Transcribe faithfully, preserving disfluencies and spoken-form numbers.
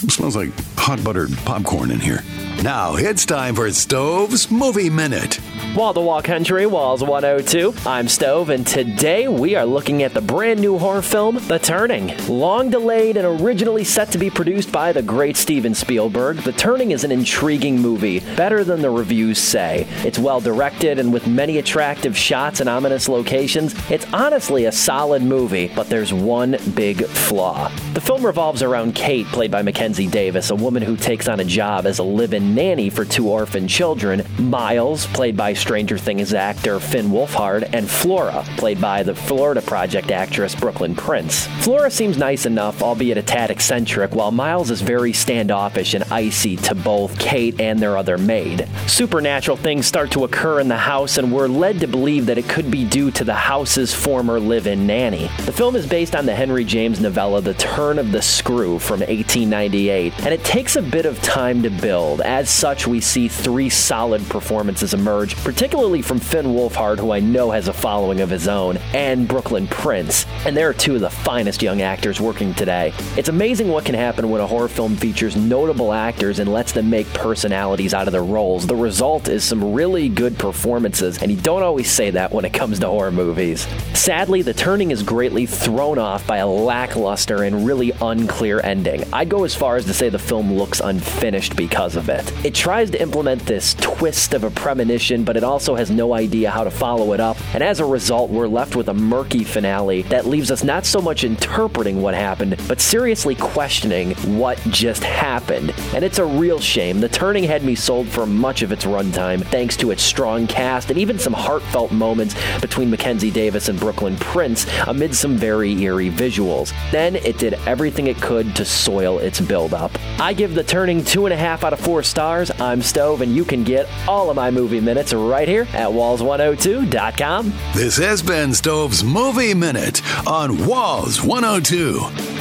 smells like hot buttered popcorn in here. Now it's time for Stove's Movie Minute. Wall to Wall Country, Walls one oh two. I'm Stove, and today we are looking at the brand new horror film, The Turning. Long delayed and originally set to be produced by the great Steven Spielberg, The Turning is an intriguing movie, better than the reviews say. It's well directed, and with many attractive shots and ominous locations, it's honestly a solid movie, but there's one big flaw. The film revolves around Kate, played by Mackenzie Davis, a woman who takes on a job as a live-in nanny for two orphan children, Miles, played by Stranger Things actor Finn Wolfhard, and Flora, played by the Florida Project actress Brooklyn Prince. Flora seems nice enough, albeit a tad eccentric, while Miles is very standoffish and icy to both Kate and their other maid. Supernatural things start to occur in the house, and we're led to believe that it could be due to the house's former live-in nanny. The film is based on the Henry James novella The Turn of the Screw from eighteen ninety-eight, and it takes a bit of time to build. As such, we see three solid performances emerge, particularly from Finn Wolfhard, who I know has a following of his own, and Brooklyn Prince. And they're two of the finest young actors working today. It's amazing what can happen when a horror film features notable actors and lets them make personalities out of their roles. The result is some really good performances, and you don't always say that when it comes to horror movies. Sadly, The Turning is greatly thrown off by a lackluster and really unclear ending. I'd go as far as to say the film looks unfinished because of it. It tries to implement this twist of a premonition, but it also has no idea how to follow it up, and as a result, we're left with a murky finale that leaves us not so much interpreting what happened, but seriously questioning what just happened. And it's a real shame. The Turning had me sold for much of its runtime, thanks to its strong cast and even some heartfelt moments between Mackenzie Davis and Brooklyn Prince amid some very eerie visuals. Then it did everything it could to soil its build-up. I give The Turning two and a half out of four stars. I'm Stove, and you can get all of my movie minutes right here at walls one oh two dot com. This has been Stove's Movie Minute on Walls one oh two.